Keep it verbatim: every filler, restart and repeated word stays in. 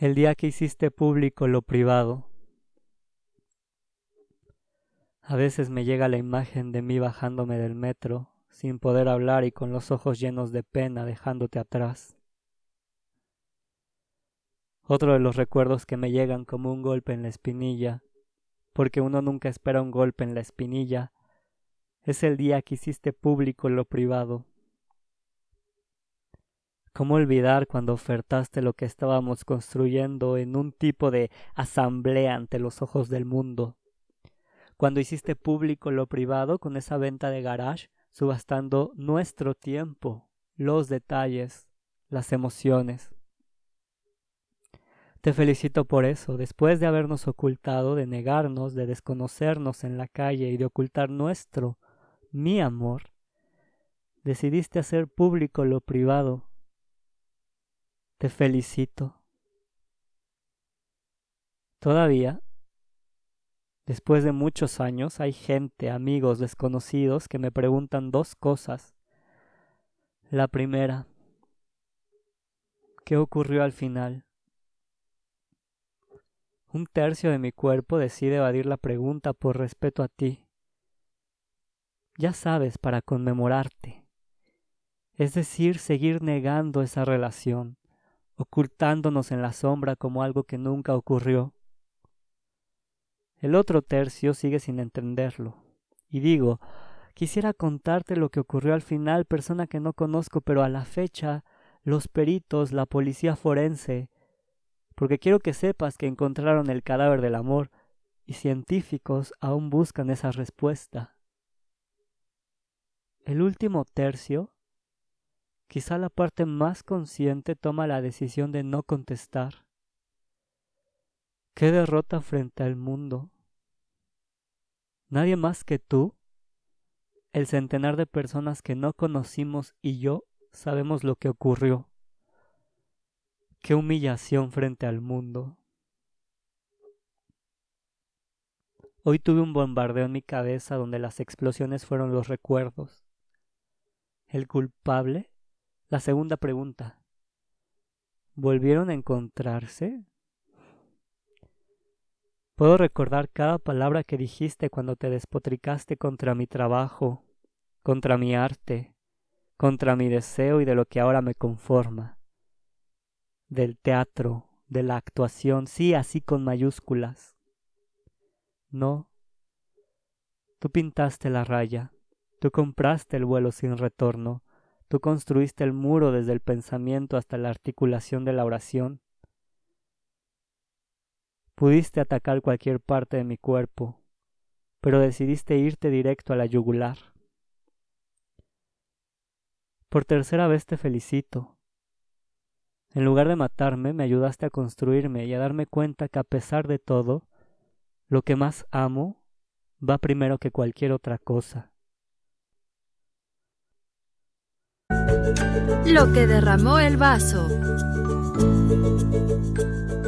el día que hiciste público lo privado. A veces me llega la imagen de mí bajándome del metro, sin poder hablar y con los ojos llenos de pena dejándote atrás. Otro de los recuerdos que me llegan como un golpe en la espinilla, porque uno nunca espera un golpe en la espinilla, es el día que hiciste público lo privado. ¿Cómo olvidar cuando ofertaste lo que estábamos construyendo en un tipo de asamblea ante los ojos del mundo? Cuando hiciste público lo privado con esa venta de garage, subastando nuestro tiempo, los detalles, las emociones. Te felicito por eso, después de habernos ocultado, de negarnos, de desconocernos en la calle y de ocultar nuestro, mi amor, decidiste hacer público lo privado. Te felicito. Todavía, después de muchos años, hay gente, amigos, desconocidos que me preguntan dos cosas. La primera, ¿qué ocurrió al final? Un tercio de mi cuerpo decide evadir la pregunta por respeto a ti. Ya sabes, para conmemorarte. Es decir, seguir negando esa relación, ocultándonos en la sombra como algo que nunca ocurrió. El otro tercio sigue sin entenderlo. Y digo, quisiera contarte lo que ocurrió al final, persona que no conozco, pero a la fecha, los peritos, la policía forense, porque quiero que sepas que encontraron el cadáver del amor y científicos aún buscan esa respuesta. El último tercio, quizá la parte más consciente, toma la decisión de no contestar. ¡Qué derrota frente al mundo! Nadie más que tú, el centenar de personas que no conocimos y yo sabemos lo que ocurrió. ¡Qué humillación frente al mundo! Hoy tuve un bombardeo en mi cabeza donde las explosiones fueron los recuerdos. ¿El culpable? La segunda pregunta. ¿Volvieron a encontrarse? Puedo recordar cada palabra que dijiste cuando te despotricaste contra mi trabajo, contra mi arte, contra mi deseo y de lo que ahora me conforma. Del teatro, de la actuación, sí, así con mayúsculas. No, tú pintaste la raya, tú compraste el vuelo sin retorno, tú construiste el muro desde el pensamiento hasta la articulación de la oración. Pudiste atacar cualquier parte de mi cuerpo, pero decidiste irte directo a la yugular. Por tercera vez te felicito. En lugar de matarme, me ayudaste a construirme y a darme cuenta que a pesar de todo, lo que más amo va primero que cualquier otra cosa. Lo que derramó el vaso.